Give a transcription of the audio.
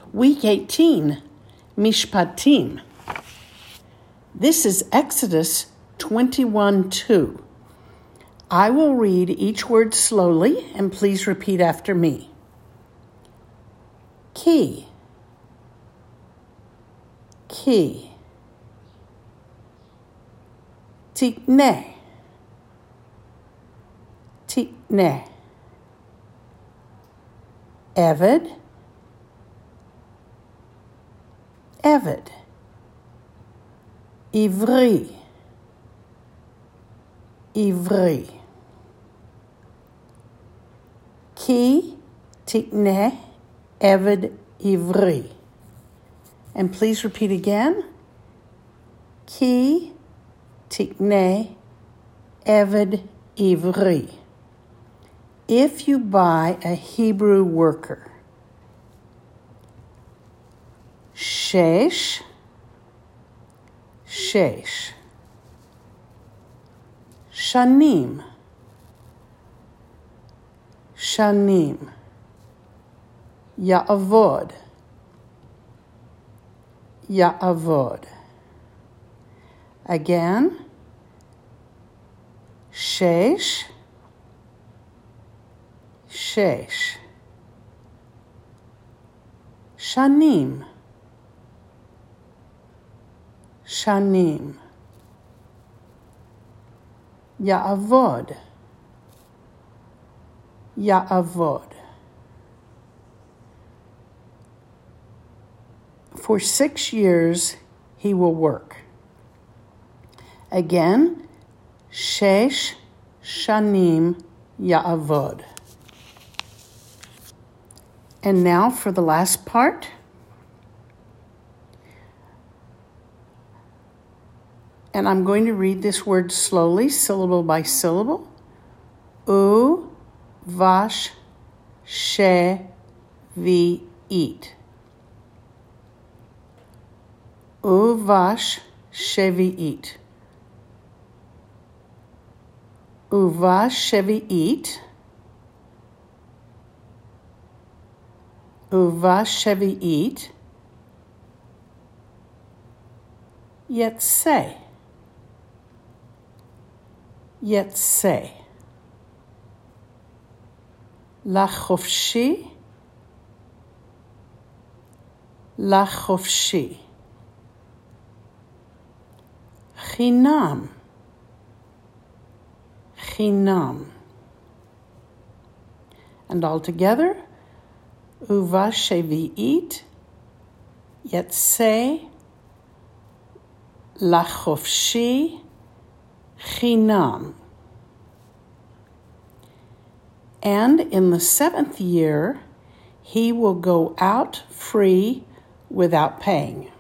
Week 18, Mishpatim. This is Exodus 21:2. I will read each word slowly, and please repeat after me. Ki, ki. Tikne, tikne. Eved, Eved. Ivri, Ivri. Ki, tikne, Eved, Ivri. And please repeat again. Ki, tikne, Eved, Ivri. If you buy a Hebrew worker, Shesh, Shesh. Shanim, Shanim. Ya'avod, Ya'avod. Again, Shesh, Shesh. Shanim, Shanim. Ya'avod, Ya'avod. For 6 years he will work. Again, Shesh Shanim Ya'avod. And now for the last part. And I'm going to read this word slowly, syllable by syllable. U, vash, she, vi, eat. U, vash, shevi, eat. U, vash, shevi, eat. U, vash, shevi, eat. Yet say. Yet say. Lachofshi, Lachofshi. Chinam, Chinam. And all together, Uvashevi'it, yet say, Lachofshi, Chinam. And in the 7th year, he will go out free without paying.